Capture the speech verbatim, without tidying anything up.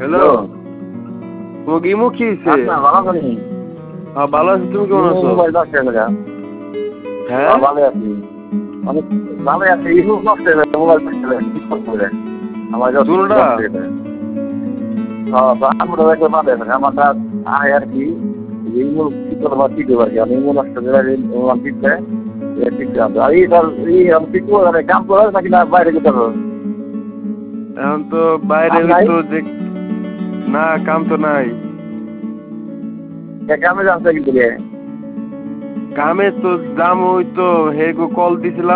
Hello, তোমাকে imo কি হয়েছে? ভালো করি। হ্যাঁ ভালো আছি, তুমি কেমন আছো? হ্যাঁ ভালো আছি, অনেক ভালো আছে। ইমো নষ্ট হয়ে গেছে, মোবাইল নষ্ট হয়ে গেছে আমার যত দুটোটা? নষ্ট হয়ে গেছে। হ্যাঁ আমরা একটা বাদে আমারটা আয় আর কি ইমো ঠিক করে বা ঠিক হবে আর কি। আমি ইমো নষ্ট করে ইমো ঠিক দেয় ঠিক আছে। আর এই এই আমি ঠিক করে কাম করে নাকি না বাইরে যেতে হবে? এখন তো বাইরে তো যে না, কাম তো নাই। কামে যাচ্ছে কিন্তু কামে তো দাম ওই তো হেগো কল দিছিলাম।